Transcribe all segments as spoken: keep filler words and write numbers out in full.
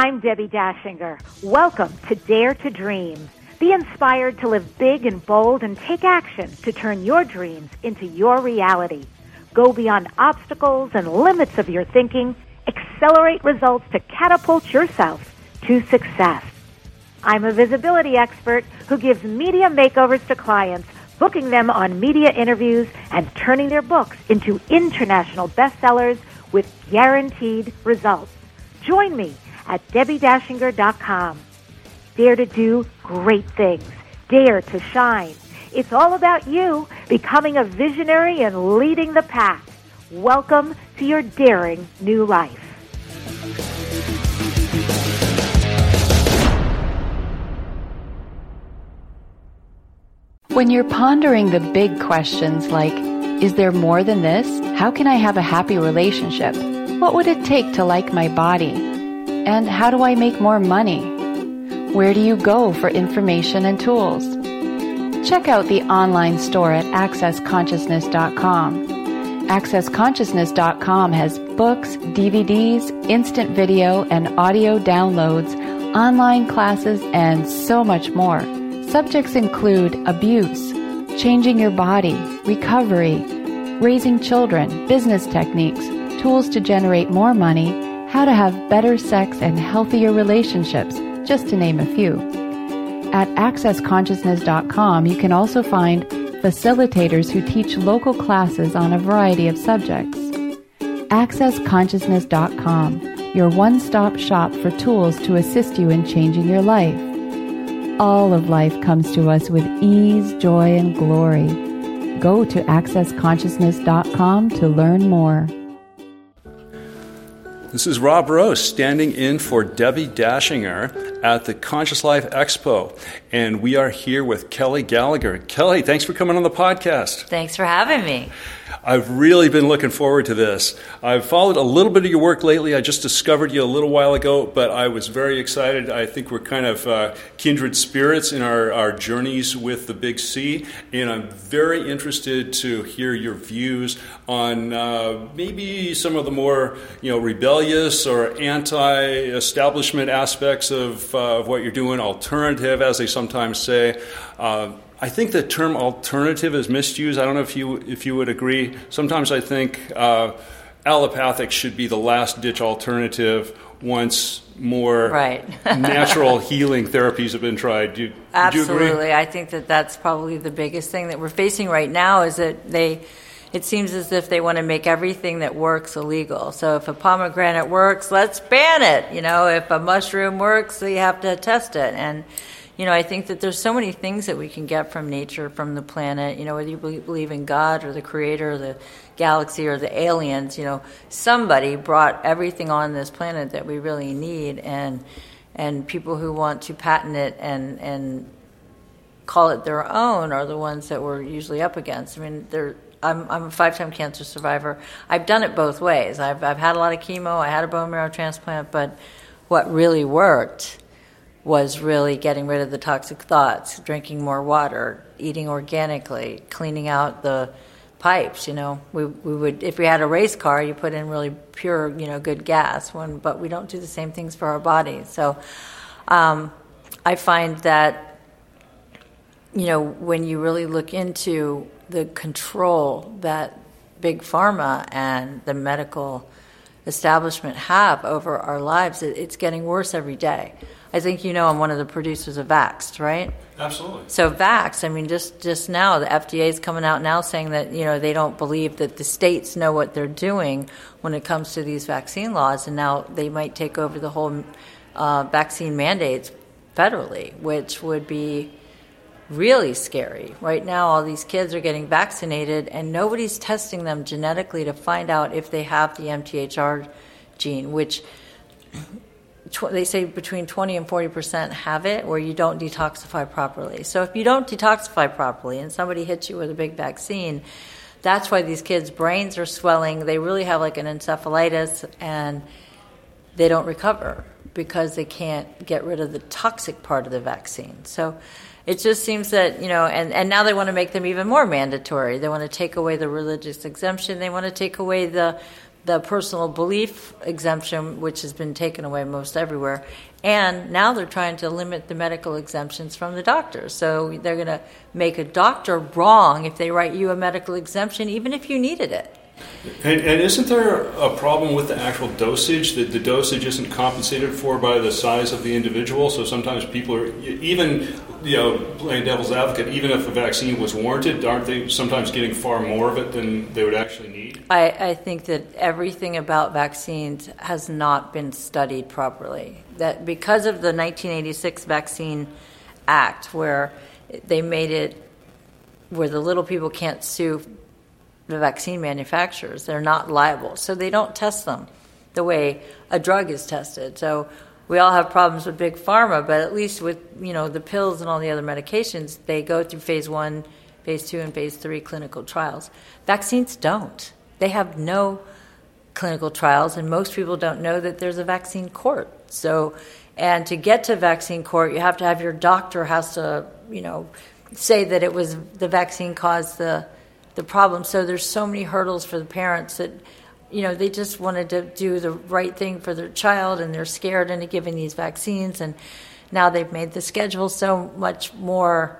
I'm Debbie Dashinger. Welcome to Dare to Dream. Be inspired to live big and bold and take action to turn your dreams into your reality. Go beyond obstacles and limits of your thinking. Accelerate results to catapult yourself to success. I'm a visibility expert who gives media makeovers to clients, booking them on media interviews and turning their books into international bestsellers with guaranteed results. Join me at debbie dashinger dot com. Dare to do great things. Dare to shine. It's all about you becoming a visionary and leading the pack. Welcome to your daring new life. When you're pondering the big questions like, is there more than this? How can I have a happy relationship? What would it take to like my body? And how do I make more money? Where do you go for information and tools? Check out the online store at access consciousness dot com. access consciousness dot com has books, D V Ds, instant video and audio downloads, online classes, and so much more. Subjects include abuse, changing your body, recovery, raising children, business techniques, tools to generate more money, how to have better sex and healthier relationships, just to name a few. At access consciousness dot com, you can also find facilitators who teach local classes on a variety of subjects. access consciousness dot com, your one-stop shop for tools to assist you in changing your life. All of life comes to us with ease, joy, and glory. Go to access consciousness dot com to learn more. This is Rob Rose standing in for Debbie Dashinger at the Conscious Life Expo, and we are here with Kelly Gallagher. Kelly, thanks for coming on the podcast. Thanks for having me. I've really been looking forward to this. I've followed a little bit of your work lately. I just discovered you a little while ago, but I was very excited. I think we're kind of uh, kindred spirits in our, our journeys with the Big C, and I'm very interested to hear your views on uh, maybe some of the more, you know, rebellious or anti-establishment aspects of, uh, of what you're doing, alternative, as they sometimes say. Uh, I think the term alternative is misused. I don't know if you if you would agree. Sometimes I think uh, allopathic should be the last-ditch alternative once more right. natural healing therapies have been tried. Do you, Absolutely. do you agree? I think that that's probably the biggest thing that we're facing right now is that they, it seems as if they want to make everything that works illegal. So if a pomegranate works, let's ban it. You know, if a mushroom works, so you have to test it. And you know, I think that there's so many things that we can get from nature, from the planet, you know, whether you believe in God or the creator or the galaxy or the aliens, you know, somebody brought everything on this planet that we really need, and and people who want to patent it and, and call it their own are the ones that we're usually up against. I mean, they're I'm, I'm a five-time cancer survivor. I've done it both ways. I've I've had a lot of chemo. I had a bone marrow transplant, but what really worked was really getting rid of the toxic thoughts, drinking more water, eating organically, cleaning out the pipes. You know, we we would, if we had a race car, you put in really pure, you know, good gas. When, but we don't do the same things for our bodies. So, um, I find that, you know, when you really look into the control that big pharma and the medical establishment have over our lives, it, it's getting worse every day. I think you know I'm one of the producers of Vaxxed, right? Absolutely. So Vaxxed, I mean, just, just now, the F D A is coming out now saying that, you know, they don't believe that the states know what they're doing when it comes to these vaccine laws, and now they might take over the whole uh, vaccine mandates federally, which would be really scary. Right now, all these kids are getting vaccinated, and nobody's testing them genetically to find out if they have the M T H R gene, which they say between twenty and forty percent have it, where you don't detoxify properly. So if you don't detoxify properly and somebody hits you with a big vaccine, that's why these kids' brains are swelling. They really have like an encephalitis, and they don't recover because they can't get rid of the toxic part of the vaccine. So it just seems that, you know, and, and now they want to make them even more mandatory. They want to take away the religious exemption. They want to take away the the personal belief exemption, which has been taken away most everywhere. And now they're trying to limit the medical exemptions from the doctors. So they're going to make a doctor wrong if they write you a medical exemption, even if you needed it. And, and isn't there a problem with the actual dosage, that the dosage isn't compensated for by the size of the individual? So sometimes people are, even, you know, playing devil's advocate, even if a vaccine was warranted, aren't they sometimes getting far more of it than they would actually need? I, I think that everything about vaccines has not been studied properly. That because of the nineteen eighty-six Vaccine Act, where they made it where the little people can't sue the vaccine manufacturers, they're not liable. So they don't test them the way a drug is tested. So we all have problems with big pharma, but at least with, you know, the pills and all the other medications, they go through phase one, phase two, and phase three clinical trials. Vaccines don't. They have no clinical trials, and most people don't know that there's a vaccine court. So, and to get to vaccine court, you have to have your doctor has to, you know, say that it was the vaccine caused the the problem. So there's so many hurdles for the parents that, you know, they just wanted to do the right thing for their child, and they're scared into giving these vaccines. And now they've made the schedule so much more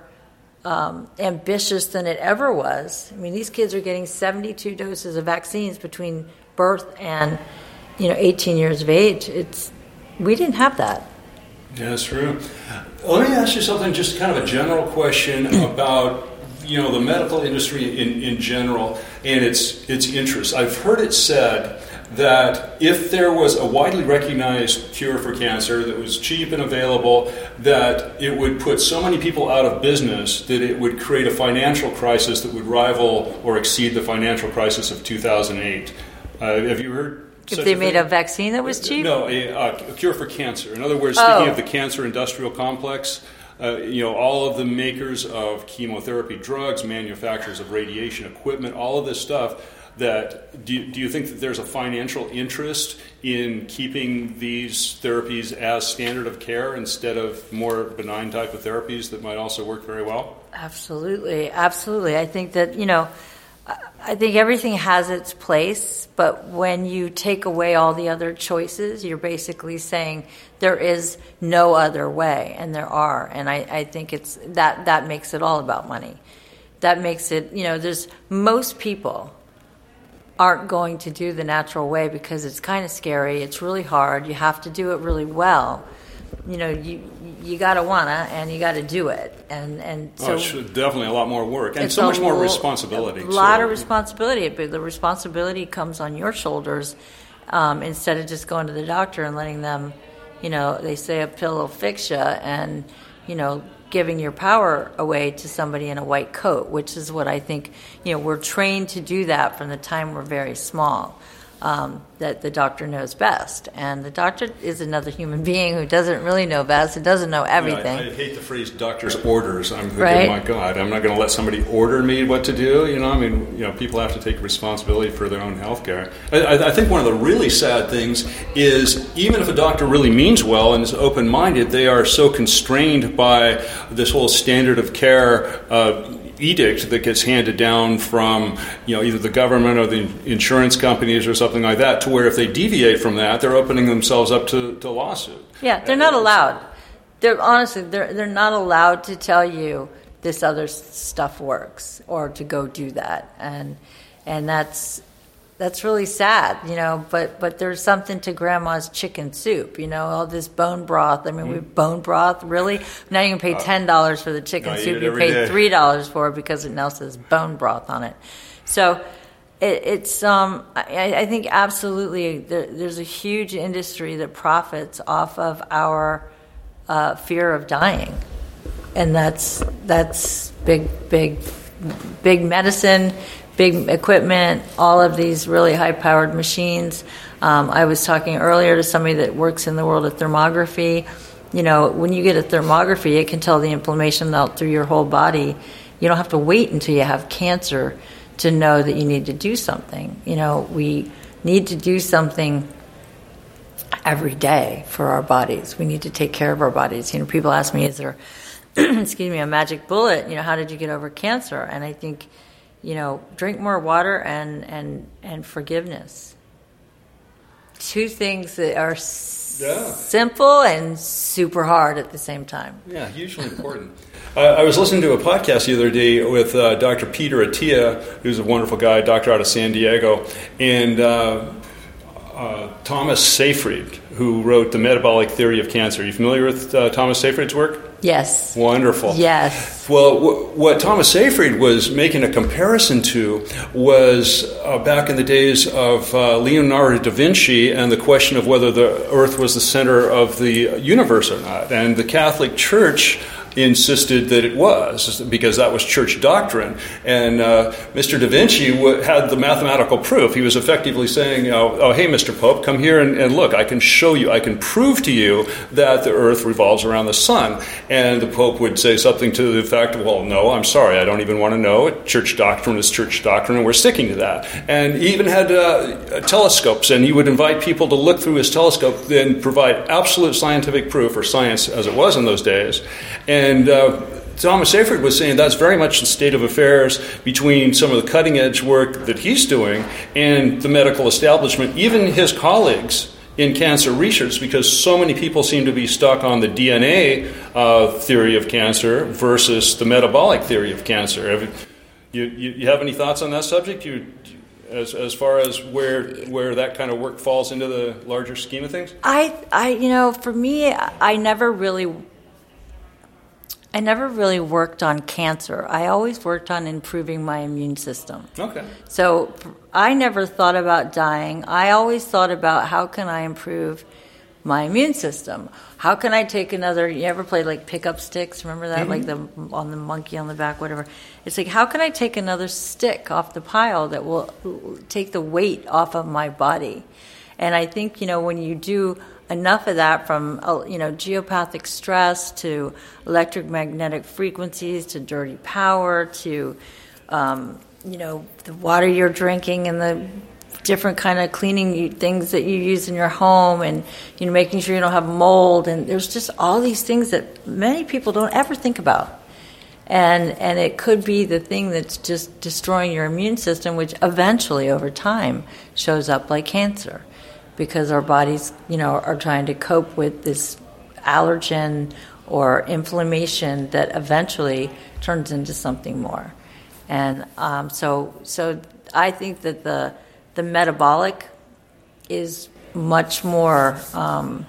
um, ambitious than it ever was. I mean, these kids are getting seventy-two doses of vaccines between birth and, you know, eighteen years of age. It's we didn't have that. Yeah, that's true. Let me ask you something, just kind of a general question about, you know, the medical industry in, in general and its its interests. I've heard it said that if there was a widely recognized cure for cancer that was cheap and available, that it would put so many people out of business that it would create a financial crisis that would rival or exceed the financial crisis of two thousand eight. Uh, have you heard? If they made a vaccine that was cheap? No, a, a cure for cancer. In other words, speaking oh. of the cancer industrial complex, Uh, you know, all of the makers of chemotherapy drugs, manufacturers of radiation equipment, all of this stuff, that do you, do you think that there's a financial interest in keeping these therapies as standard of care instead of more benign type of therapies that might also work very well? Absolutely. Absolutely. I think that, you know, I think everything has its place, but when you take away all the other choices, you're basically saying there is no other way, and there are. And I, I think it's that that makes it all about money. That makes it, you know, there's most people aren't going to do the natural way because it's kind of scary. It's really hard. You have to do it really well. You know, you you gotta wanna, and you gotta do it, and and so oh, it's definitely a lot more work and so much more responsibility. A lot so. of responsibility, but the responsibility comes on your shoulders um, instead of just going to the doctor and letting them, you know, they say a pill will fix you, and you know, giving your power away to somebody in a white coat, which is what I think. You know, we're trained to do that from the time we're very small. Um, that the doctor knows best. And the doctor is another human being who doesn't really know best, who doesn't know everything. Yeah, I, I hate the phrase doctor's orders. I'm thinking, right? Oh my God, I'm not going to let somebody order me what to do. You know, I mean, you know, people have to take responsibility for their own health care. I, I think one of the really sad things is even if a doctor really means well and is open-minded, they are so constrained by this whole standard of care uh, edict that gets handed down from, you know, either the government or the insurance companies or something like that, to where if they deviate from that, they're opening themselves up to, to lawsuit. Yeah, they're not allowed. They're honestly, they're they're not allowed to tell you this other stuff works or to go do that, and and that's that's really sad, you know. But but there's something to Grandma's chicken soup, you know, all this bone broth. I mean, mm. we bone broth, really? Now you can pay ten dollars for the chicken uh, soup. You pay three dollars for it because it now says bone broth on it. So it, it's um, I, I think absolutely there, there's a huge industry that profits off of our uh, fear of dying, and that's that's big big big medicine. Big equipment, all of these really high-powered machines. Um, I was talking earlier to somebody that works in the world of thermography. You know, when you get a thermography, it can tell the inflammation out through your whole body. You don't have to wait until you have cancer to know that you need to do something. You know, we need to do something every day for our bodies. We need to take care of our bodies. You know, people ask me, is there, excuse me, a magic bullet? You know, how did you get over cancer? And I think, you know, drink more water and, and, and forgiveness. two things that are s- Yeah. simple and super hard at the same time. Yeah, hugely important. I, I was listening to a podcast the other day with uh, Doctor Peter Attia, who's a wonderful guy, doctor out of San Diego, and uh, uh, Thomas Seyfried, who wrote The Metabolic Theory of Cancer. Are you familiar with uh, Thomas Seyfried's work? Yes. Wonderful. Yes. Well, w- what Thomas Seyfried was making a comparison to was uh, back in the days of uh, Leonardo da Vinci and the question of whether the Earth was the center of the universe or not. And the Catholic Church insisted that it was, because that was church doctrine. And uh, Mister Da Vinci w- had the mathematical proof. He was effectively saying, oh, oh hey, Mister Pope, come here and, and look, I can show you, I can prove to you that the Earth revolves around the sun. And the Pope would say something to the effect of, well, no, I'm sorry, I don't even want to know. Church doctrine is church doctrine, and we're sticking to that. And he even had uh, telescopes, and he would invite people to look through his telescope and provide absolute scientific proof, or science as it was in those days. And And uh, Thomas Seyfried was saying that's very much the state of affairs between some of the cutting-edge work that he's doing and the medical establishment, even his colleagues in cancer research, because so many people seem to be stuck on the D N A uh, theory of cancer versus the metabolic theory of cancer. Have you, you, you have any thoughts on that subject? You, as as far as where where that kind of work falls into the larger scheme of things? I, I, you know, for me, I never really... I never really worked on cancer. I always worked on improving my immune system. Okay. So I never thought about dying. I always thought about how can I improve my immune system? How can I take another, you ever play like pickup sticks? Remember that? Mm-hmm. Like the on the monkey on the back, whatever. It's like, how can I take another stick off the pile that will take the weight off of my body? And I think, you know, when you do enough of that, from, you know, geopathic stress to electromagnetic frequencies to dirty power to, um, you know, the water you're drinking and the different kind of cleaning things that you use in your home, and, you know, making sure you don't have mold. And there's just all these things that many people don't ever think about. And and it could be the thing that's just destroying your immune system, which eventually over time shows up like cancer. Because our bodies, you know, are trying to cope with this allergen or inflammation that eventually turns into something more. And um, so, so I think that the the metabolic is much more. Um,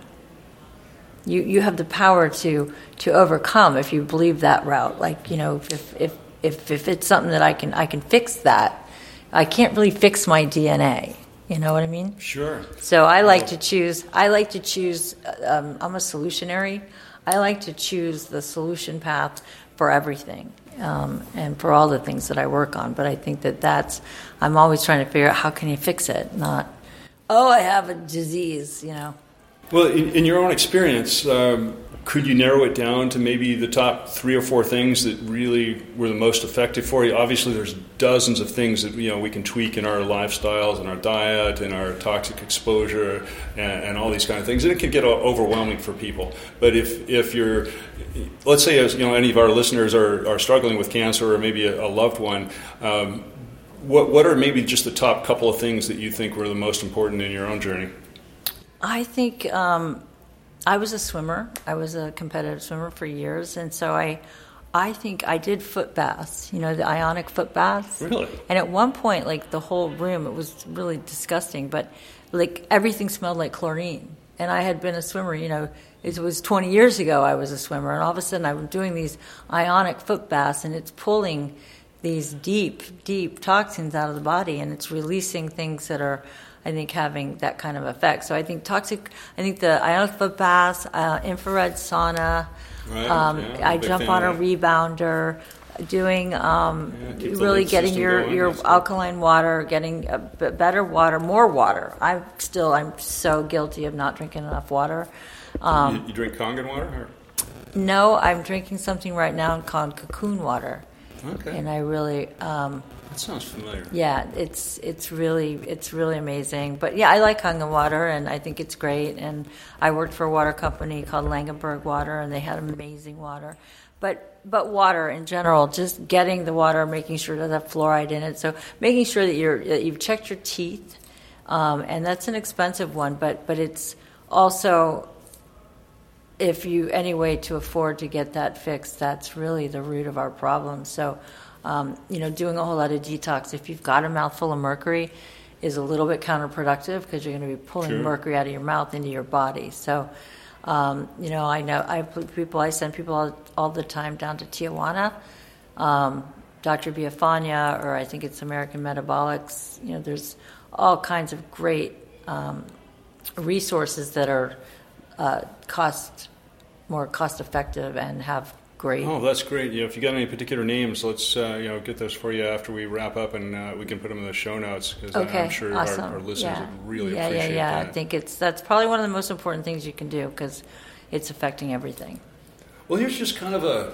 you you have the power to to overcome if you believe that route. Like, you know, if if if if it's something that I can I can fix that, I can't really fix my D N A. You know what I mean? Sure. So I like to choose, I like to choose, um, I'm a solutionary. I like to choose the solution path for everything, um, and for all the things that I work on. But I think that that's, I'm always trying to figure out how can you fix it, not, oh, I have a disease, you know. Well, in, in your own experience, um, could you narrow it down to maybe the top three or four things that really were the most effective for you? Obviously, there's dozens of things that, you know, we can tweak in our lifestyles and our diet and our toxic exposure and, and all these kind of things, and it can get overwhelming for people. But if if you're, let's say, as you know, any of our listeners are, are struggling with cancer, or maybe a, a loved one, um, what what are maybe just the top couple of things that you think were the most important in your own journey? I think. Um I was a swimmer. I was a competitive swimmer for years, and so I, I think I did foot baths. You know, the ionic foot baths. Really? And at one point, like the whole room, it was really disgusting. But like everything smelled like chlorine. And I had been a swimmer. You know, it was twenty years ago. I was a swimmer, and all of a sudden I'm doing these ionic foot baths, and it's pulling these deep, deep toxins out of the body, and it's releasing things that are, I think, having that kind of effect. So I think toxic, I think the ionic foot baths, uh, infrared sauna, right, um, yeah, I jump on a rebounder, doing um, yeah, really getting your, going. your alkaline water, getting a b- better water, more water. I'm still, I'm so guilty of not drinking enough water. Um, you, you drink Kangen water? Or? No, I'm drinking something right now called Cocoon water. Okay. And I really... Um, That sounds familiar. Yeah, it's it's really it's really amazing. But yeah, I like Kangen water, and I think it's great. And I worked for a water company called Langenberg Water, and they had amazing water. But but water in general, just getting the water, making sure it doesn't have fluoride in it. So making sure that you're that you've checked your teeth, Um, and that's an expensive one, but, but it's also, if you, any way to afford to get that fixed, that's really the root of our problem. So, um, you know, doing a whole lot of detox, if you've got a mouthful of mercury, is a little bit counterproductive because you're going to be pulling sure. mercury out of your mouth into your body. So, um, you know, I know I put people, I send people all, all the time down to Tijuana, um, Doctor Biafania, or I think it's American Metabolics. You know, there's all kinds of great um, resources that are uh, cost more cost effective and have great. Oh, that's great. Yeah, if you got any particular names, let's uh, you know get those for you after we wrap up, and uh, we can put them in the show notes because okay, I'm sure awesome. our, our listeners yeah. would really yeah, appreciate yeah, yeah. that. I think it's that's probably one of the most important things you can do because it's affecting everything. Well, here's just kind of a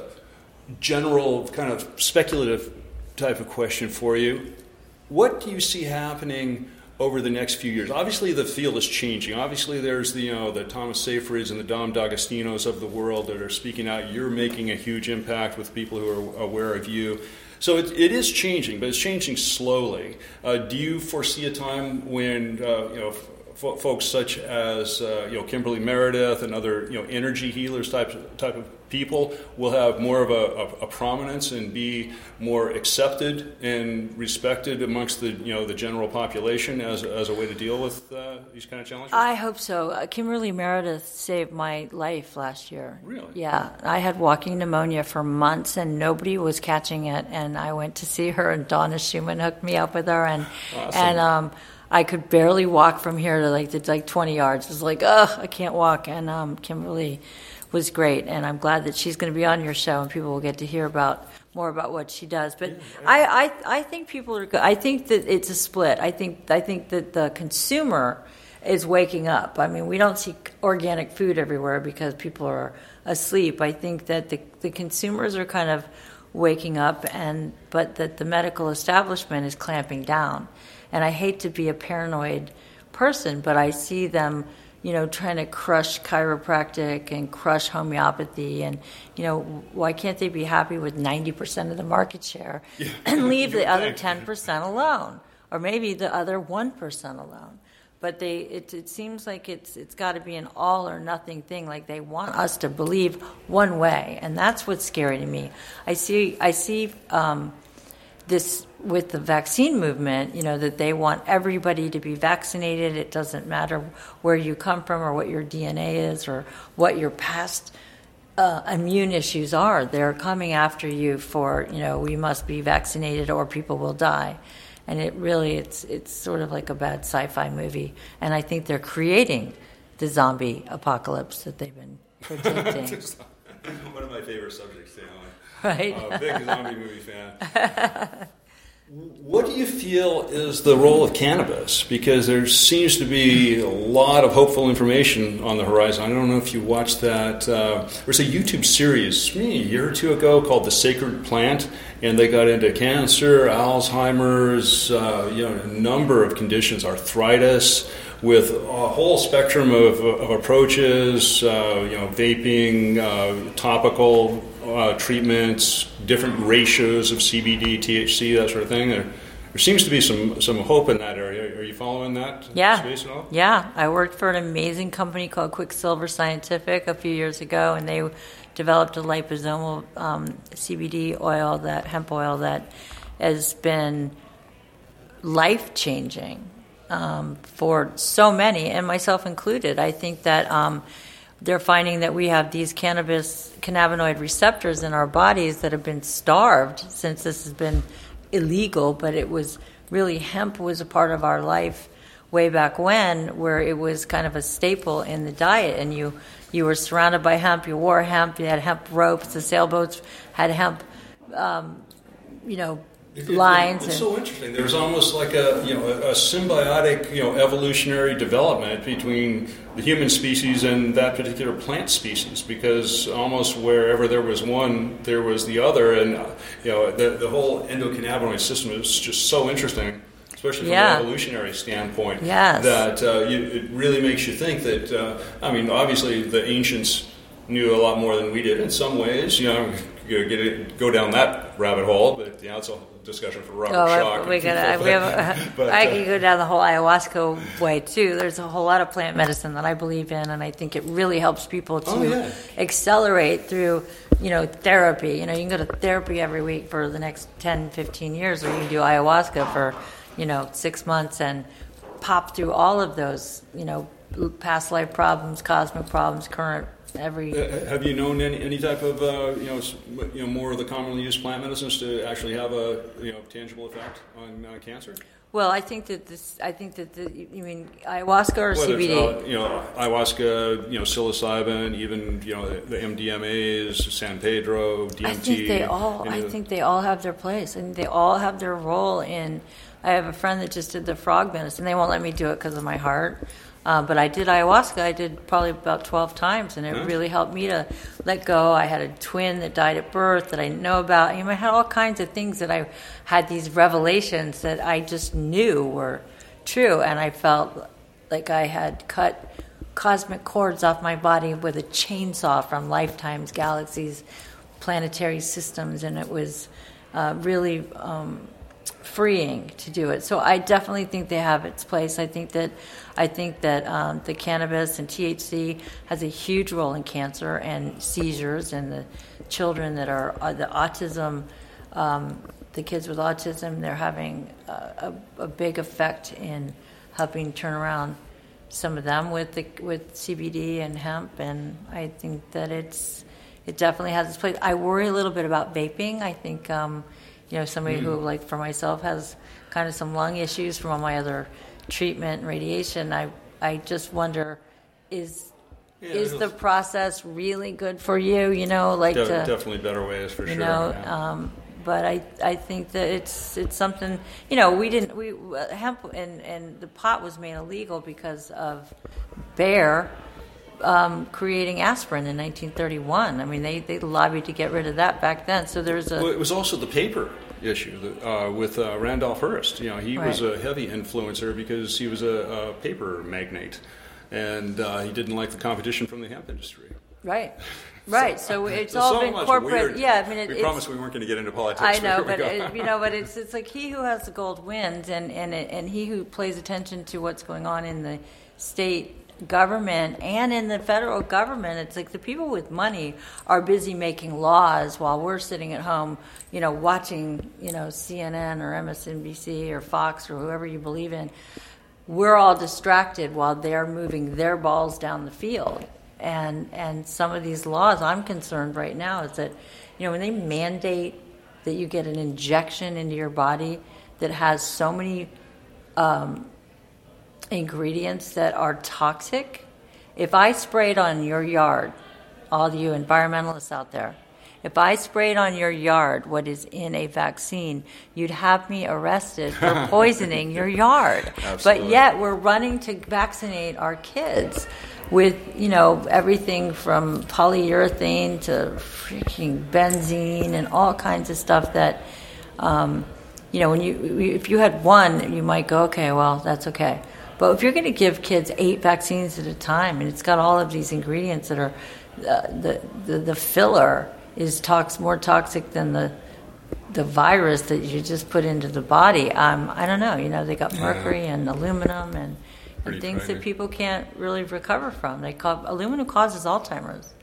general, kind of speculative type of question for you. What do you see happening over the next few years? Obviously, the field is changing. Obviously, there's the you know the Thomas Seyfrieds and the Dom D'Agostinos of the world that are speaking out. You're making a huge impact with people who are aware of you. So it, it is changing, but it's changing slowly. Uh, do you foresee a time when uh, you know f- folks such as uh, you know Kimberly Meredith and other you know energy healers type type of people will have more of a, a, a prominence and be more accepted and respected amongst the you know the general population as as a way to deal with uh, these kind of challenges? I hope so. Uh, Kimberly Meredith saved my life last year. Really? Yeah, I had walking pneumonia for months and nobody was catching it, and I went to see her, and Donna Schumann hooked me up with her, and awesome. and um, I could barely walk from here to like to like twenty yards. It was like, ugh, I can't walk, and um, Kimberly was great, and I'm glad that she's going to be on your show and people will get to hear about more about what she does. But yeah, yeah. I, I, I think people are. I think that it's a split. I think I think that the consumer is waking up. I mean, we don't see organic food everywhere because people are asleep. I think that the the consumers are kind of waking up, and but that the medical establishment is clamping down. And I hate to be a paranoid person, but I see them, you know, trying to crush chiropractic and crush homeopathy. And, you know, why can't they be happy with ninety percent of the market share yeah. and leave the other ten percent alone? Or maybe the other one percent alone. But they, it, it seems like it's it's got to be an all or nothing thing. Like they want us to believe one way. And that's what's scary to me. I see, I see um, this with the vaccine movement, you know, that they want everybody to be vaccinated. It doesn't matter where you come from or what your D N A is or what your past uh, immune issues are. They're coming after you for, you know, we must be vaccinated or people will die. And it really, it's it's sort of like a bad sci-fi movie. And I think they're creating the zombie apocalypse that they've been predicting. One of my favorite subjects, Alan. Right. Uh, big zombie movie fan. What do you feel is the role of cannabis? Because there seems to be a lot of hopeful information on the horizon. I don't know if you watched that. Uh, there's a YouTube series maybe a year or two ago called The Sacred Plant, and they got into cancer, Alzheimer's, uh, you know, a number of conditions, arthritis, with a whole spectrum of, of approaches, uh, you know, vaping, uh, topical uh, treatments, different ratios of C B D, T H C, that sort of thing. There, there seems to be some, some hope in that area. Are you following that yeah. space at all? Yeah. I worked for an amazing company called Quicksilver Scientific a few years ago, and they developed a liposomal um, C B D oil, that hemp oil that has been life-changing. Um, for so many, and myself included. I think that um, they're finding that we have these cannabis cannabinoid receptors in our bodies that have been starved since this has been illegal, but it was really, hemp was a part of our life way back when, where it was kind of a staple in the diet, and you, you were surrounded by hemp, you wore hemp, you had hemp ropes, the sailboats had hemp, um, you know, It, lines. It, it's and, so interesting. There's almost like a you know a, a symbiotic you know evolutionary development between the human species and that particular plant species, because almost wherever there was one, there was the other, and uh, you know the the whole endocannabinoid system is just so interesting, especially from yeah. an evolutionary standpoint. Yes. That uh, you, it really makes you think that. Uh, I mean, obviously the ancients knew a lot more than we did in some ways. You know, go, get it, go down that rabbit hole, but yeah, it's a discussion for Robert oh, Schock. We gotta, we have, but, I uh, could go down the whole ayahuasca way too. There's a whole lot of plant medicine that I believe in, and I think it really helps people to oh, yeah. accelerate through, you know, therapy. You know, you can go to therapy every week for the next ten, fifteen years, or you can do ayahuasca for, you know, six months and pop through all of those, you know, past life problems, cosmic problems, current, every. Uh, have you known any, any type of uh, you know you know more of the commonly used plant medicines to actually have a you know tangible effect on uh, cancer? Well, I think that this. I think that the. You mean ayahuasca or Whether C B D? Uh, you know, ayahuasca, you know, psilocybin, even you know the, the M D M As, San Pedro, D M T. I think they all. I think they all have their place, and they all have their role in. I have a friend that just did the frog medicine. They won't let me do it because of my heart. Uh, but I did ayahuasca. I did probably about twelve times, and it yeah. really helped me to let go. I had a twin that died at birth that I didn't know about. You know, I had all kinds of things that I had these revelations that I just knew were true, and I felt like I had cut cosmic cords off my body with a chainsaw from lifetimes, galaxies, planetary systems, and it was uh, really um, freeing to do it. So I definitely think they have its place. I think that I think that um, the cannabis and T H C has a huge role in cancer and seizures, and the children that are uh, the autism, um, the kids with autism, they're having a, a, a big effect in helping turn around some of them with the, with C B D and hemp. And I think that it's it definitely has its place. I worry a little bit about vaping. I think um, you know somebody mm. who, like for myself, has kind of some lung issues from all my other treatment and radiation. I I just wonder, is yeah, is the process really good for you? You know, like de- to, definitely better ways for you sure. know, yeah. um, but I I think that it's it's something. You know, we didn't we hemp and and the pot was made illegal because of Bayer um, creating aspirin in nineteen thirty-one. I mean, they they lobbied to get rid of that back then. So there's a. Well, it was also the paper issue uh, with uh, Randolph Hearst. You know, he right. was a heavy influencer because he was a, a paper magnate, and uh, he didn't like the competition from the hemp industry. Right, right. So, so it's all so been corporate. Weird. Yeah, I mean, it, we it's, promised we weren't going to get into politics. I know, but it, you know, but it's it's like he who has the gold wins, and and it, and he who pays attention to what's going on in the state government and in the federal government. It's like the people with money are busy making laws while we're sitting at home, you know, watching, you know, C N N or M S N B C or Fox or whoever you believe in. We're all distracted while they're moving their balls down the field. And and some of these laws, I'm concerned right now, is that, you know, when they mandate that you get an injection into your body that has so many um, ingredients that are toxic. If I sprayed on your yard, all you environmentalists out there, if I sprayed on your yard what is in a vaccine, you'd have me arrested for poisoning your yard. Absolutely. But yet we're running to vaccinate our kids with, you know, everything from polyurethane to freaking benzene and all kinds of stuff that, um, you know, when you if you had one, you might go, okay, well, that's okay. But if you're going to give kids eight vaccines at a time, and it's got all of these ingredients that are, uh, the, the the filler is tox more toxic than the the virus that you just put into the body. Um, I don't know. You know, they got mercury and aluminum and, and things that people can't really recover from. They call aluminum causes Alzheimer's.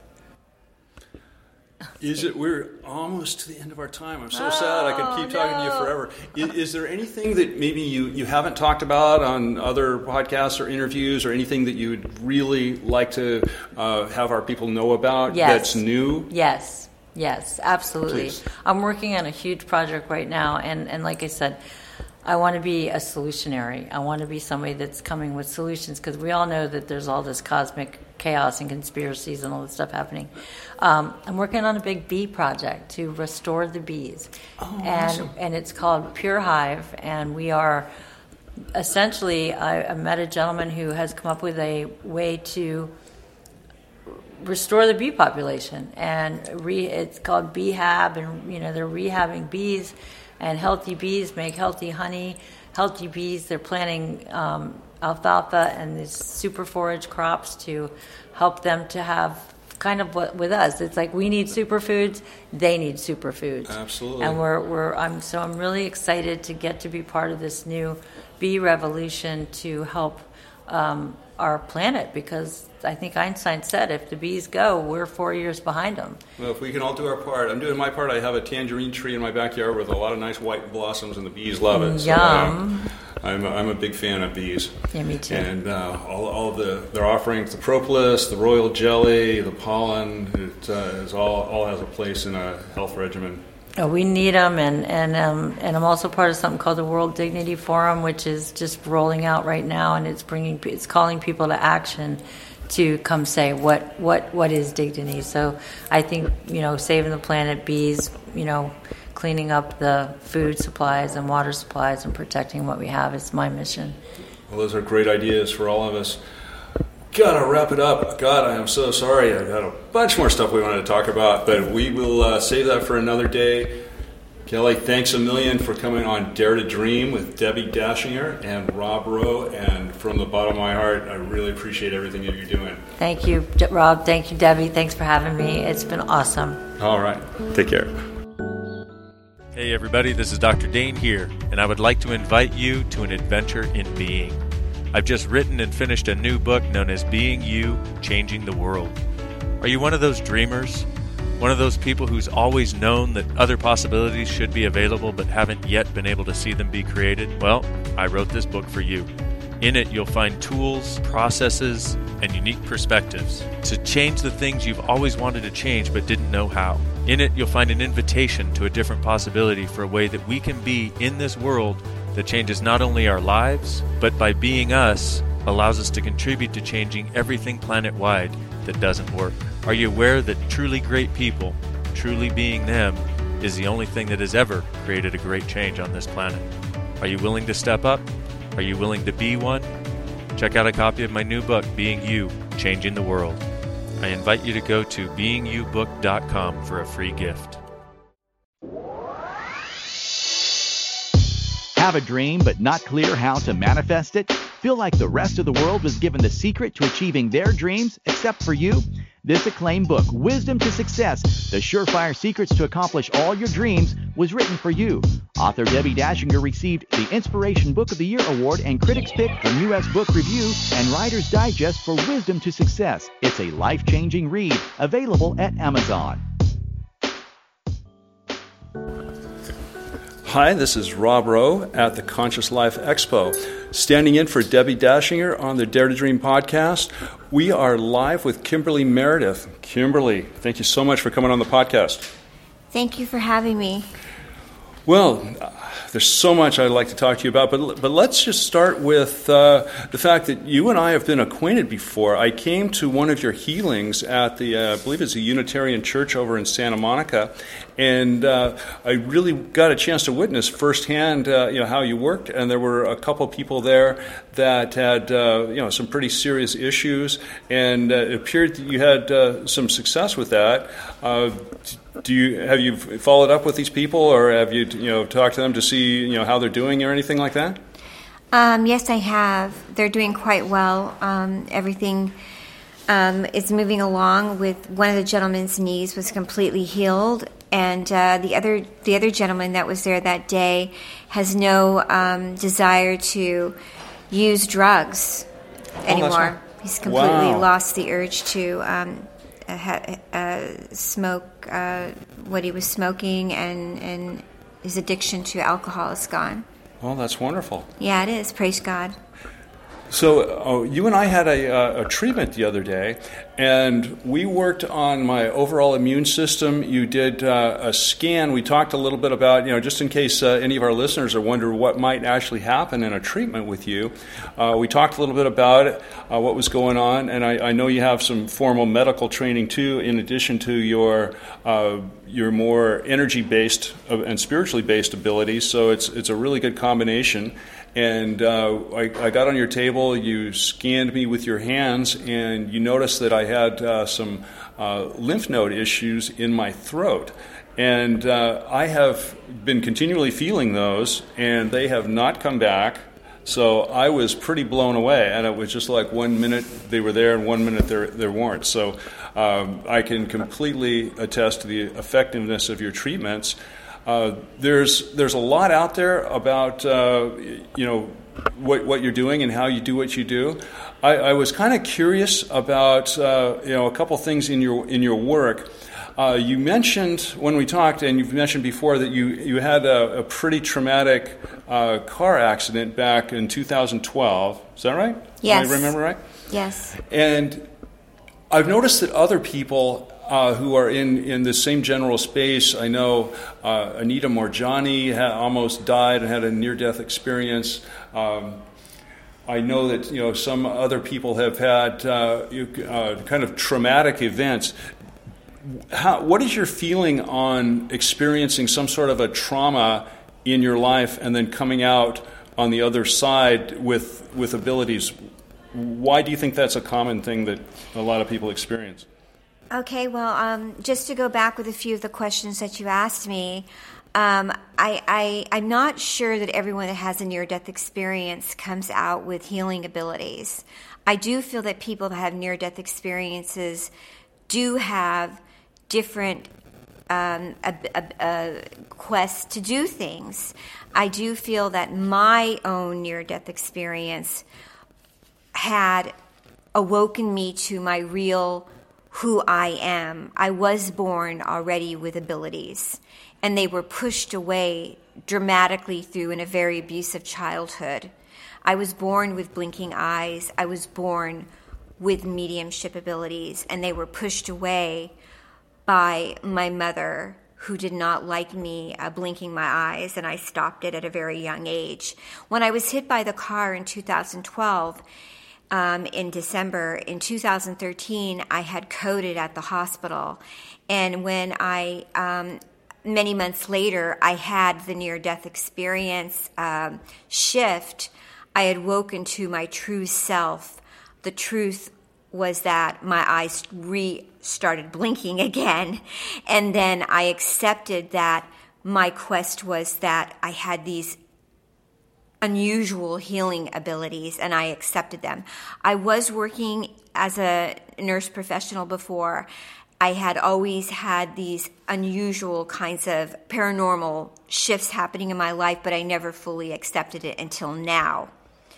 Is it? We're almost to the end of our time. I'm so oh, sad. I could keep talking no. to you forever. Is, is there anything that maybe you, you haven't talked about on other podcasts or interviews, or anything that you would really like to uh, have our people know about yes. that's new? Yes. Yes, absolutely. Please. I'm working on a huge project right now, and, and like I said, I want to be a solutionary. I want to be somebody that's coming with solutions, because we all know that there's all this cosmic chaos and conspiracies and all this stuff happening. Um, I'm working on a big bee project to restore the bees. Oh, and awesome. And it's called Pure Hive, and we are essentially, I, I met a gentleman who has come up with a way to restore the bee population, and re, it's called Beehab, and you know they're rehabbing bees, and healthy bees make healthy honey. Healthy bees, they're planting um, alfalfa and these super forage crops to help them to have kind of what with us. It's like we need superfoods, they need superfoods. Absolutely. And we're we're I'm so I'm really excited to get to be part of this new bee revolution to help um, our planet, because I think Einstein said if the bees go, we're four years behind them. Well, if we can all do our part. I'm doing my part. I have a tangerine tree in my backyard with a lot of nice white blossoms, and the bees love it. Yum. So, uh, I'm, a, I'm a big fan of bees. Yeah, me too. And uh, all, all of the their offerings, the propolis, the royal jelly, the pollen, it uh, is all, all has a place in a health regimen. Oh, we need them, and and um, and I'm also part of something called the World Dignity Forum, which is just rolling out right now, and it's bringing it's calling people to action to come say what what what is dignity. So I think, you know, saving the planet, bees, you know, cleaning up the food supplies and water supplies and protecting what we have is my mission. Well, those are great ideas for all of us. Gotta wrap it up. God, I am so sorry. I've had a bunch more stuff we wanted to talk about, but we will uh, save that for another day. Kelly, thanks a million for coming on Dare to Dream with Debbie Dashinger and Rob Rowe. And from the bottom of my heart, I really appreciate everything that you're doing. Thank you, Rob. Thank you, Debbie. Thanks for having me. It's been awesome. All right. Take care. Hey, everybody. This is Doctor Dane here, and I would like to invite you to an adventure in being. I've just written and finished a new book known as Being You, Changing the World. Are you one of those dreamers? One of those people who's always known that other possibilities should be available but haven't yet been able to see them be created? Well, I wrote this book for you. In it, you'll find tools, processes, and unique perspectives to change the things you've always wanted to change but didn't know how. In it, you'll find an invitation to a different possibility for a way that we can be in this world that changes not only our lives, but by being us, allows us to contribute to changing everything planet-wide that doesn't work. Are you aware that truly great people, truly being them, is the only thing that has ever created a great change on this planet? Are you willing to step up? Are you willing to be one? Check out a copy of my new book, Being You, Changing the World. I invite you to go to being you book dot com for a free gift. Have a dream but not clear how to manifest it? Feel like the rest of the world was given the secret to achieving their dreams except for you? This acclaimed book, Wisdom to Success, The Surefire Secrets to Accomplish All Your Dreams, was written for you. Author Debbie Dashinger received the Inspiration Book of the Year Award and Critics' Pick from U S Book Review and Writer's Digest for Wisdom to Success. It's a life-changing read, available at Amazon. Hi, this is Rob Rowe at the Conscious Life Expo, standing in for Debbie Dashinger on the Dare to Dream podcast. We are live with Kimberly Meredith. Kimberly, thank you so much for coming on the podcast. Thank you for having me. Well, uh, there's so much I'd like to talk to you about, but but let's just start with uh, the fact that you and I have been acquainted before. I came to one of your healings at the, uh, I believe it's a Unitarian church over in Santa Monica, and uh, I really got a chance to witness firsthand, uh, you know, how you worked. And there were a couple people there that had, uh, you know, some pretty serious issues, and uh, it appeared that you had uh, some success with that. Uh, Do you have you followed up with these people, or have you you know talked to them to see you know how they're doing or anything like that? Um, yes, I have. They're doing quite well. Um, everything um, is moving along. With one of the gentlemen's knees was completely healed, and uh, the other the other gentleman that was there that day has no um, desire to use drugs anymore. Oh, He's completely wow. lost the urge to. Um, Uh, uh, smoke uh, what he was smoking, and, and his addiction to alcohol is gone. Well, that's wonderful. Yeah, it is. Praise God. So uh, you and I had a, a treatment the other day, and we worked on my overall immune system. You did uh, a scan. We talked a little bit about, you know, just in case uh, any of our listeners are wondering what might actually happen in a treatment with you. Uh, we talked a little bit about it, uh, what was going on, and I, I know you have some formal medical training too, in addition to your uh, your more energy-based and spiritually-based abilities. So it's it's a really good combination. And uh, I, I got on your table, you scanned me with your hands, and you noticed that I had uh, some uh, lymph node issues in my throat. And uh, I have been continually feeling those, and they have not come back. So I was pretty blown away, and it was just like one minute they were there and one minute there, there weren't. So Um, I can completely attest to the effectiveness of your treatments. Uh, there's there's a lot out there about uh, you know what what you're doing and how you do what you do. I, I was kind of curious about uh, you know a couple things in your in your work. Uh, you mentioned when we talked, and you've mentioned before, that you you had a, a pretty traumatic uh, car accident back in two thousand twelve. Is that right? Yes. Do I remember right? Yes. And I've noticed that other people uh, who are in, in the same general space, I know uh, Anita Morjani ha- almost died and had a near-death experience. Um, I know that you know some other people have had uh, you, uh, kind of traumatic events. How, what is your feeling on experiencing some sort of a trauma in your life and then coming out on the other side with with abilities? Why do you think that's a common thing that a lot of people experience? Okay, well, um, just to go back with a few of the questions that you asked me, um, I, I, I'm not sure that everyone that has a near-death experience comes out with healing abilities. I do feel that people that have near-death experiences do have different um, a, a, a quest to do things. I do feel that my own near-death experience had awoken me to my real who I am. I was born already with abilities, and they were pushed away dramatically through in a very abusive childhood. I was born with blinking eyes. I was born with mediumship abilities, and they were pushed away by my mother, who did not like me uh, blinking my eyes, and I stopped it at a very young age. When I was hit by the car in two thousand twelve, Um, in December, in two thousand thirteen, I had coded at the hospital. And when I, um, many months later, I had the near-death experience um, shift, I had woken to my true self. The truth was that my eyes re started blinking again. And then I accepted that my quest was that I had these unusual healing abilities, and I accepted them. I was working as a nurse professional before. I had always had these unusual kinds of paranormal shifts happening in my life, but I never fully accepted it until now.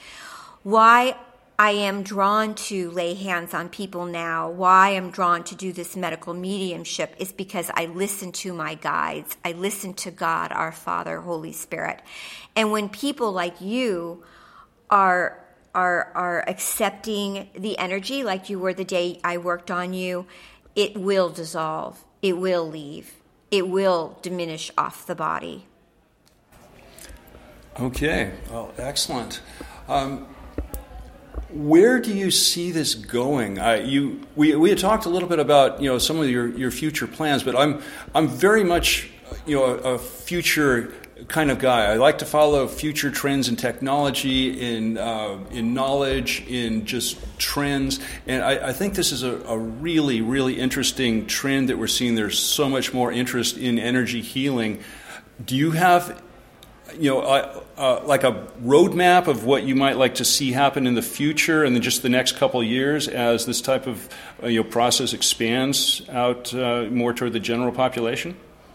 Why I am drawn to lay hands on people now, why I'm drawn to do this medical mediumship, is because I listen to my guides. I listen to God, our Father, Holy Spirit. And when people like you are are are accepting the energy like you were the day I worked on you, it will dissolve. It will leave. It will diminish off the body. Okay. Well, excellent. Um, Where do you see this going? Uh, you, we, we had talked a little bit about you know some of your, your future plans, but I'm I'm very much you know a, a future kind of guy. I like to follow future trends in technology, in uh, in knowledge, in just trends, and I, I think this is a, a really really interesting trend that we're seeing. There's so much more interest in energy healing. Do you have you know, uh, uh, like a roadmap of what you might like to see happen in the future and then just the next couple of years as this type of uh, you know, process expands out uh, more toward the general population?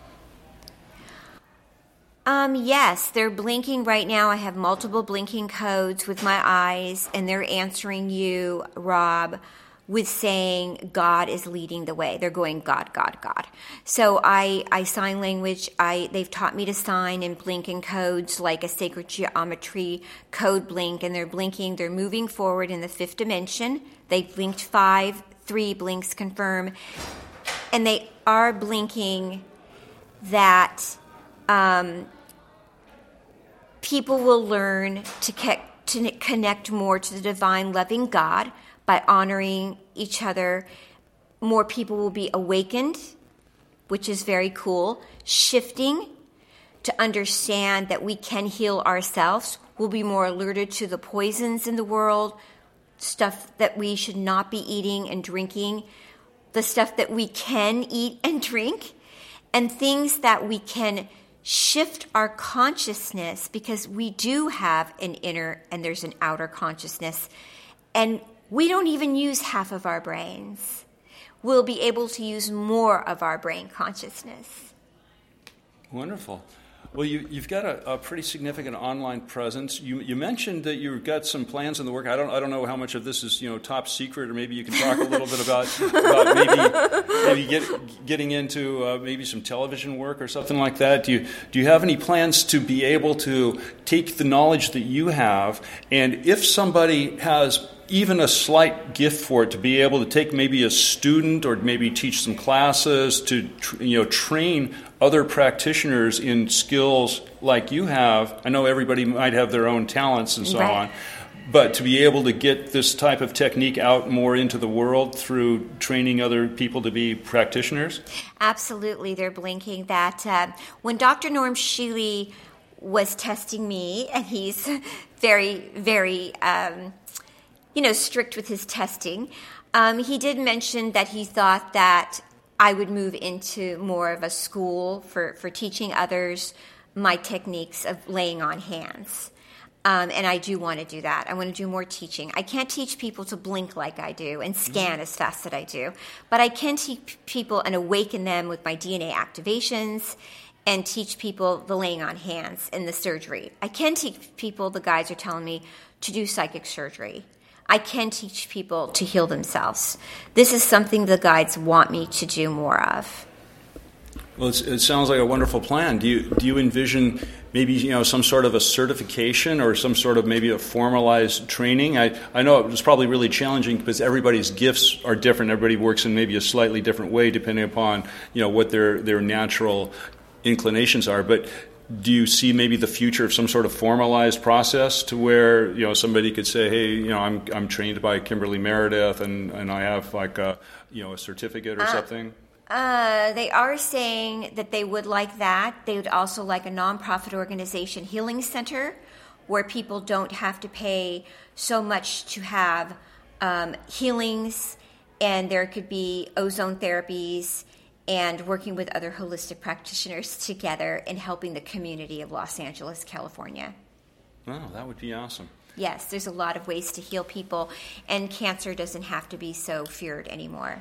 Um, yes, they're blinking right now. I have multiple blinking codes with my eyes, and they're answering you, Rob, with saying God is leading the way. They're going God, God, God. So I, I sign language. I they've taught me to sign in blinking codes like a sacred geometry code blink, and they're blinking. They're moving forward in the fifth dimension. They blinked five, three blinks confirm, and they are blinking that um, people will learn to, ke- to connect more to the divine, loving God. By honoring each other, more people will be awakened, which is very cool. Shifting to understand that we can heal ourselves. We'll be more alerted to the poisons in the world, stuff that we should not be eating and drinking, the stuff that we can eat and drink, and things that we can shift our consciousness, because we do have an inner and there's an outer consciousness. And we don't even use half of our brains. we'll be able to use more of our brain consciousness. Wonderful. Well, you, you've got a, a pretty significant online presence. You, you mentioned that you've got some plans in the work. I don't I don't know how much of this is you know top secret, or maybe you can talk a little bit about, about maybe maybe get, getting into uh, maybe some television work or something like that. Do you do you have any plans to be able to take the knowledge that you have, and if somebody has even a slight gift for it, to be able to take maybe a student or maybe teach some classes to you know train other practitioners in skills like you have? I know everybody might have their own talents and so right. on, but to be able to get this type of technique out more into the world through training other people to be practitioners? Absolutely. They're blinking that. Uh, when Doctor Norm Shealy was testing me, and he's very, very... Um, you know, strict with his testing. Um, he did mention that he thought that I would move into more of a school for, for teaching others my techniques of laying on hands. Um, and I do want to do that. I want to do more teaching. I can't teach people to blink like I do and scan mm-hmm. as fast as I do, but I can teach people and awaken them with my D N A activations and teach people the laying on hands and the surgery. I can teach people, the guys are telling me, to do psychic surgery. I can teach people to heal themselves. This is something the guides want me to do more of. Well, it's, it sounds like a wonderful plan. Do you do you envision maybe you know some sort of a certification or some sort of maybe a formalized training? I, I know it was probably really challenging because everybody's gifts are different. Everybody works in maybe a slightly different way depending upon you know what their their natural inclinations are. But do you see maybe the future of some sort of formalized process to where you know somebody could say, "Hey, you know, I'm I'm trained by Kimberly Meredith, and, and I have like a you know a certificate or uh, something"? Uh, they are saying that they would like that. They would also like a nonprofit organization, Healing Center, where people don't have to pay so much to have um, healings, and there could be ozone therapies, and working with other holistic practitioners together in helping the community of Los Angeles, California. Wow, that would be awesome. Yes, there's a lot of ways to heal people, and cancer doesn't have to be so feared anymore,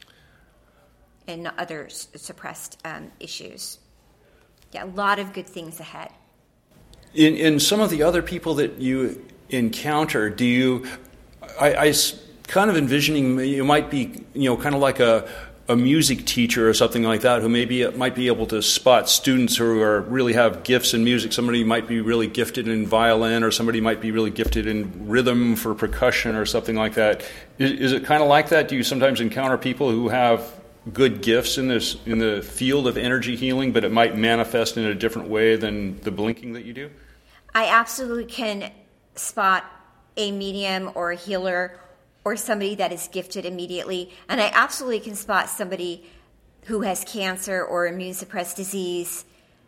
and other s- suppressed um, issues. Yeah, a lot of good things ahead. In, in some of the other people that you encounter, do you, I, I kind of envisioning you might be, you know, kind of like a, a music teacher or something like that who maybe might be able to spot students who are really have gifts in music. Somebody might be really gifted in violin, or somebody might be really gifted in rhythm for percussion or something like that. Is, is it kind of like that? Do you sometimes encounter people who have good gifts in this in the field of energy healing, but it might manifest in a different way than the blinking that you do? I absolutely can spot a medium or a healer or somebody that is gifted immediately. And I absolutely can spot somebody who has cancer or immune suppressed disease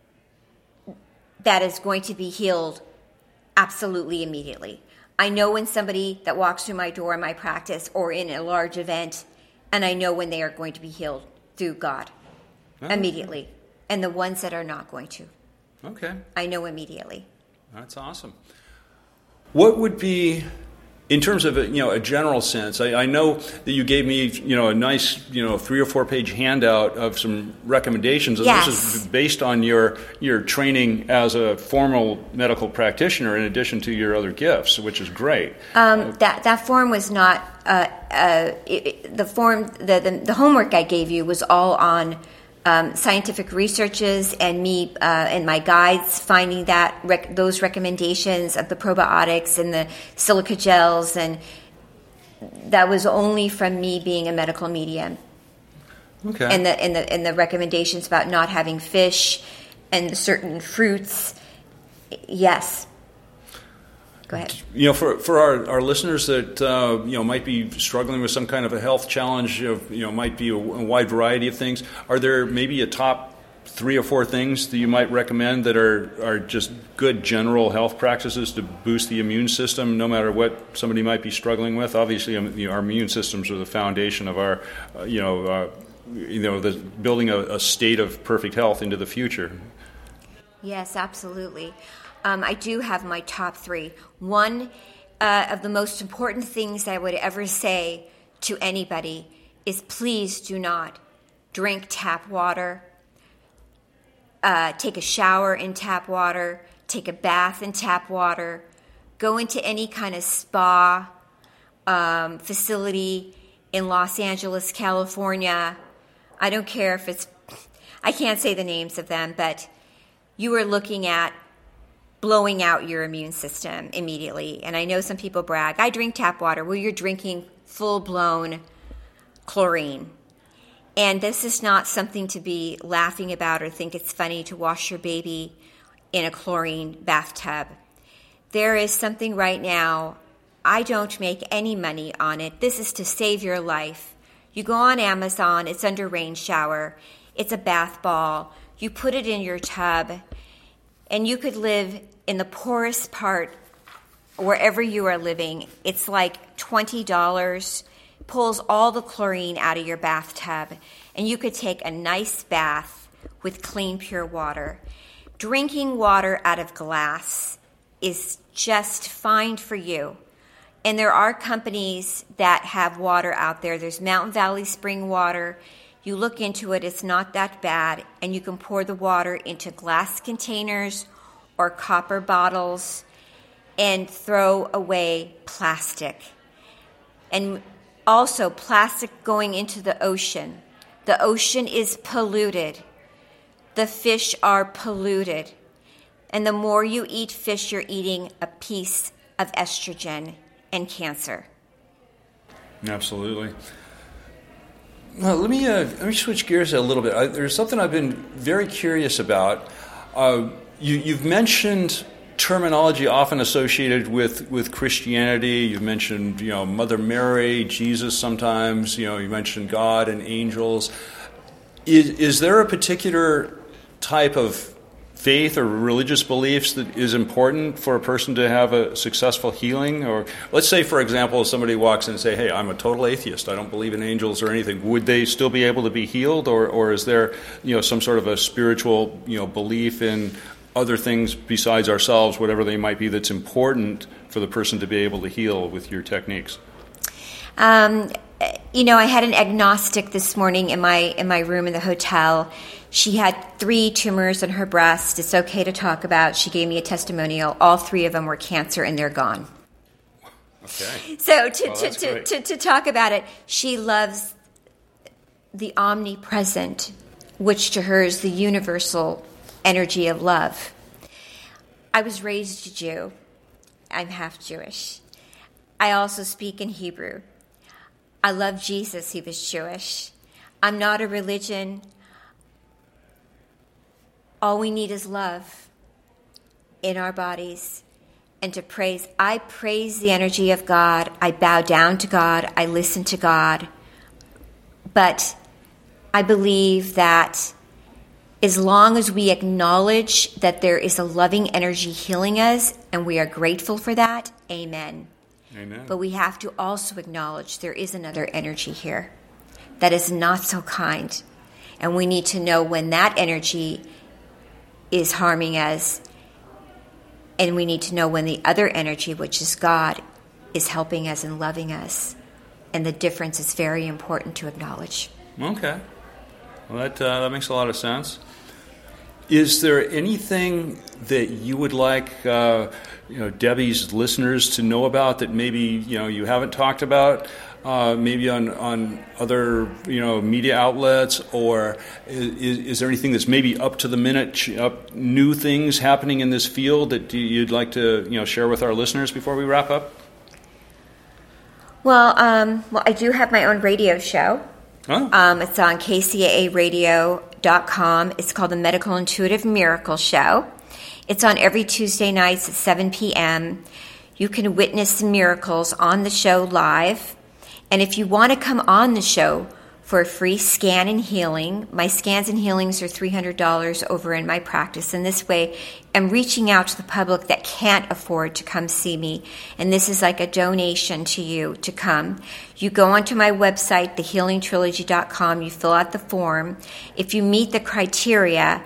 that is going to be healed absolutely immediately. I know when somebody that walks through my door in my practice or in a large event, and I know when they are going to be healed through God oh. immediately. And the ones that are not going to. Okay. I know immediately. That's awesome. What would be, in terms of a, you know a general sense, I, I know that you gave me you know a nice you know three or four page handout of some recommendations. Yes. This is based on your your training as a formal medical practitioner, in addition to your other gifts, which is great. Um, uh, that that form was not uh, uh, it, the form. The, the the homework I gave you was all on um, scientific researches and me uh, and my guides finding that rec- those recommendations of the probiotics and the silica gels, and that was only from me being a medical medium. Okay. And the and the and the recommendations about not having fish and certain fruits. Yes. Go ahead. You know, for for our, our listeners that uh, you know might be struggling with some kind of a health challenge, of, you know, might be a, a wide variety of things. Are there maybe a top three or four things that you might recommend that are, are just good general health practices to boost the immune system, no matter what somebody might be struggling with? Obviously, um, you know, our immune systems are the foundation of our, uh, you know, uh, you know, the building a, a state of perfect health into the future. Yes, absolutely. Um, I do have my top three. One uh, of the most important things I would ever say to anybody is please do not drink tap water, uh, take a shower in tap water, take a bath in tap water, go into any kind of spa um, facility in Los Angeles, California. I don't care if it's, I can't say the names of them, but you are looking at blowing out your immune system immediately. And I know some people brag, I drink tap water. Well, you're drinking full-blown chlorine. And this is not something to be laughing about or think it's funny to wash your baby in a chlorine bathtub. There is something right now, I don't make any money on it. This is to save your life. You go on Amazon, it's under Rain Shower. It's a bath ball. You put it in your tub, and you could live in the poorest part, wherever you are living. It's like twenty dollars, pulls all the chlorine out of your bathtub, and you could take a nice bath with clean, pure water. Drinking water out of glass is just fine for you. And there are companies that have water out there. There's Mountain Valley Spring Water. You look into it, it's not that bad, and you can pour the water into glass containers or copper bottles and throw away plastic. And also plastic going into the ocean. The ocean is polluted. The fish are polluted. And the more you eat fish, you're eating a piece of estrogen and cancer. Absolutely. Well, let me uh, let me switch gears a little bit. I, there's something I've been very curious about. Uh, you, you've mentioned terminology often associated with, with Christianity. You've mentioned, you know, Mother Mary, Jesus sometimes. You know, you mentioned God and angels. Is, is there a particular type of faith or religious beliefs that is important for a person to have a successful healing? Or let's say, for example, somebody walks in and say, hey, I'm a total atheist. I don't believe in angels or anything. Would they still be able to be healed? Or, or is there, you know, some sort of a spiritual, you know, belief in other things besides ourselves, whatever they might be, that's important for the person to be able to heal with your techniques? Um, you know, I had an agnostic this morning in my in my room in the hotel. She had three tumors in her breast. It's okay to talk about. She gave me a testimonial. All three of them were cancer, and they're gone. Okay. So to, well, to, to, to, to talk about it, she loves the omnipresent, which to her is the universal energy of love. I was raised a Jew. I'm half Jewish. I also speak in Hebrew. I love Jesus. He was Jewish. I'm not a religion. All we need is love in our bodies and to praise. I praise the energy of God. I bow down to God. I listen to God. But I believe that as long as we acknowledge that there is a loving energy healing us, and we are grateful for that, amen. Amen. But we have to also acknowledge there is another energy here that is not so kind. And we need to know when that energy is harming us, and we need to know when the other energy, which is God, is helping us and loving us. And the difference is very important to acknowledge. Okay. Well, that uh, that makes a lot of sense. Is there anything that you would like, uh, you know, Debbie's listeners to know about that maybe, you know, you haven't talked about, uh, maybe on, on other, you know, media outlets, or is, is there anything that's maybe up to the minute, up, new things happening in this field that you'd like to, you know, share with our listeners before we wrap up? Well, um, well, I do have my own radio show. Oh. Um, it's on K C A A radio dot com. It's called the Medical Intuitive Miracle Show. It's on every Tuesday nights at seven p.m. You can witness the miracles on the show live. And if you want to come on the show for a free scan and healing, my scans and healings are three hundred dollars over in my practice. And this way, I'm reaching out to the public that can't afford to come see me. And this is like a donation to you to come. You go onto my website, the healing trilogy dot com. You fill out the form. If you meet the criteria,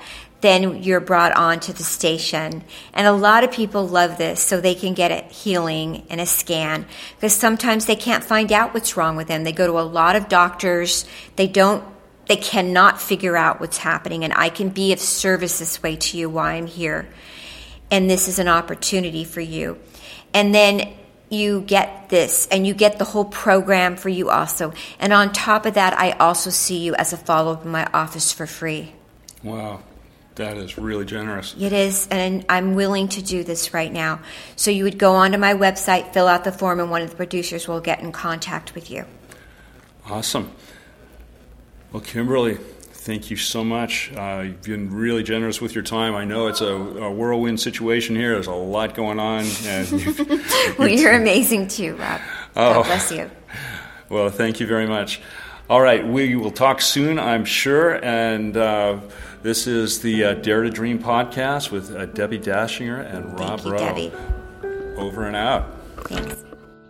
then you're brought on to the station. And a lot of people love this so they can get a healing and a scan, because sometimes they can't find out what's wrong with them. They go to a lot of doctors. They don't, they cannot figure out what's happening. And I can be of service this way to you while I'm here. And this is an opportunity for you. And then you get this, and you get the whole program for you also. And on top of that, I also see you as a follow-up in my office for free. Wow, that is really generous. It is, and I'm willing to do this right now. So you would go onto my website, fill out the form, and one of the producers will get in contact with you. Awesome. Well, Kimberly, thank you so much. Uh, you've been really generous with your time. I know it's a, a whirlwind situation here. There's a lot going on. And you've, well, you're amazing too, Rob. Oh. God bless you. Well, thank you very much. All right, we will talk soon, I'm sure. And uh, this is the uh, Dare to Dream podcast with uh, Debbie Dashinger and Rob Thank you, Rowe. Debbie. Over and out. Thanks.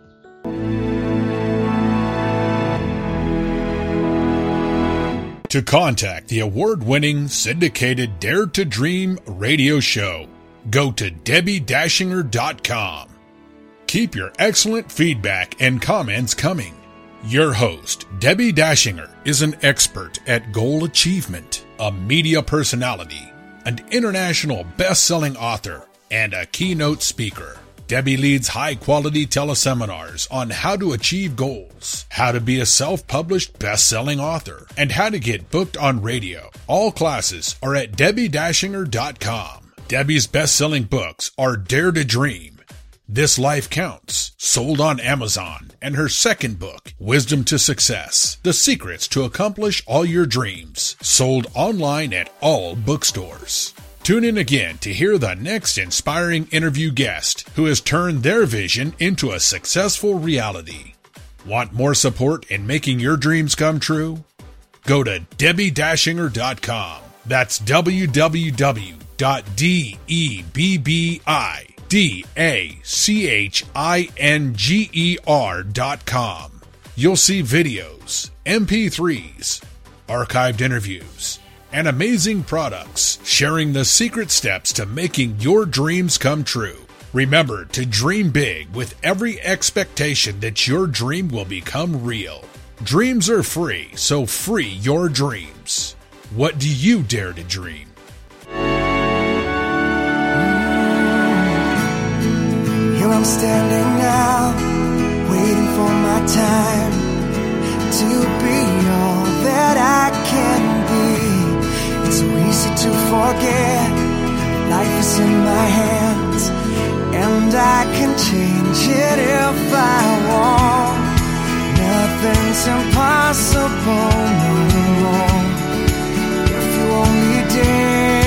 To contact the award-winning syndicated Dare to Dream radio show, go to debbie dashinger dot com. Keep your excellent feedback and comments coming. Your host, Debbie Dashinger, is an expert at goal achievement, a media personality, an international best-selling author, and a keynote speaker. Debbie leads high-quality teleseminars on how to achieve goals, how to be a self-published best-selling author, and how to get booked on radio. All classes are at debbie dashinger dot com. Debbie's best-selling books are Dare to Dream, This Life Counts, sold on Amazon, and her second book, Wisdom to Success, The Secrets to Accomplish All Your Dreams, sold online at all bookstores. Tune in again to hear the next inspiring interview guest who has turned their vision into a successful reality. Want more support in making your dreams come true? Go to debbie dashinger dot com. That's w w w dot debbie D A C H I N G E R dot com. You'll see videos, M P threes, archived interviews, and amazing products sharing the secret steps to making your dreams come true. Remember to dream big with every expectation that your dream will become real. Dreams are free, so free your dreams. What do you dare to dream? Here I'm standing now, waiting for my time to be all that I can be. It's so easy to forget, life is in my hands, and I can change it if I want. Nothing's impossible no more, if you only dare.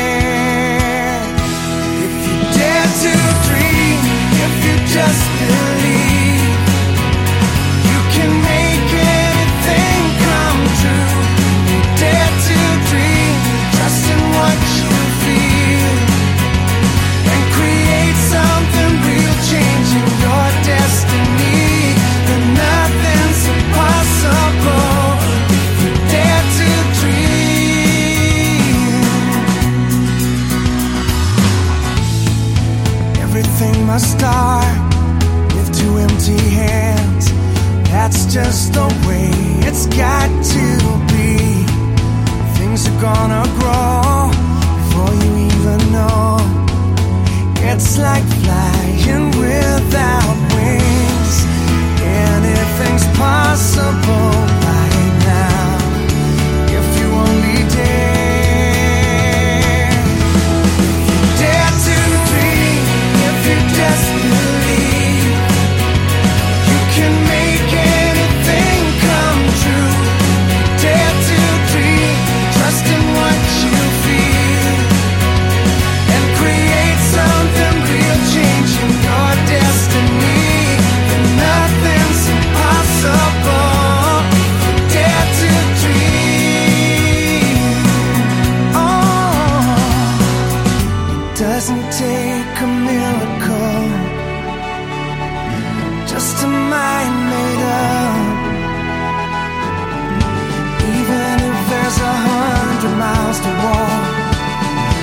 If you dare to dream, if you just believe, you can make anything come true. You dare to dream, trust in what you feel, and create something real, changing your destiny. Then nothing's impossible if you dare to dream. Everything must start with two empty hands. That's just the way it's got to be. Things are gonna grow before you even know. It's like flying without wings. Anything's possible right now, if you only dare. If you dare to dream, if you just believe, you can make anything come true. Dare to dream, trust in what you feel, and create something real, changing your destiny. And nothing's impossible. Dare to dream. Oh, it doesn't take a miracle, just a mind made up. Even if there's a hundred miles to walk,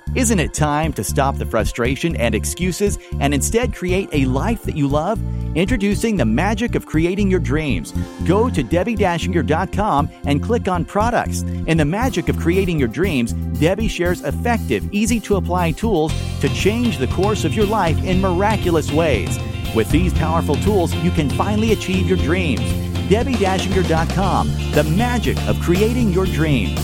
Isn't it time to stop the frustration and excuses and instead create a life that you love? Introducing the magic of creating your dreams. Go to Debbie Dashinger dot com and click on products. In the magic of creating your dreams, Debbie shares effective, easy-to-apply tools to change the course of your life in miraculous ways. With these powerful tools, you can finally achieve your dreams. Debbie Dashinger dot com, the magic of creating your dreams.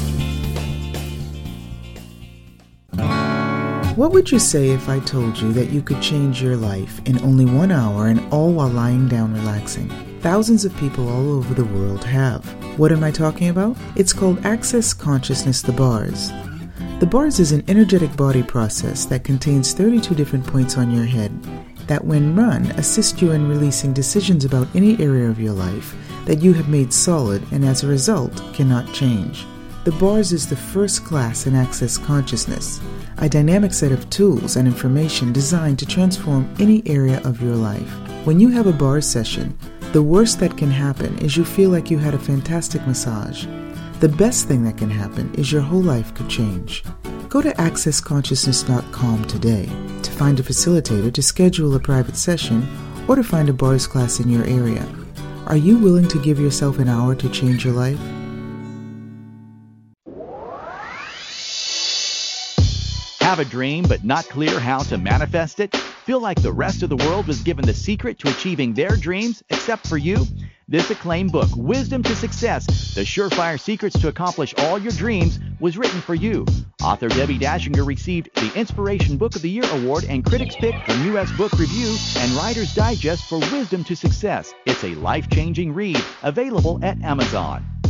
What would you say if I told you that you could change your life in only one hour and all while lying down relaxing? Thousands of people all over the world have. What am I talking about? It's called Access Consciousness, the bars. The bars is an energetic body process that contains thirty-two different points on your head that, when run, assist you in releasing decisions about any area of your life that you have made solid and as a result cannot change. The bars is the first class in Access Consciousness, a dynamic set of tools and information designed to transform any area of your life. When you have a bars session, the worst that can happen is you feel like you had a fantastic massage. The best thing that can happen is your whole life could change. Go to access consciousness dot com today to find a facilitator to schedule a private session or to find a bars class in your area. Are you willing to give yourself an hour to change your life? Have a dream but not clear how to manifest it? Feel like the rest of the world was given the secret to achieving their dreams except for you? This acclaimed book, Wisdom to Success, The Surefire Secrets to Accomplish All Your Dreams, was written for you. Author Debbie Dashinger received the Inspiration Book of the Year Award and Critics Pick from U S Book Review and Writer's Digest for Wisdom to Success. It's a life-changing read, available at Amazon.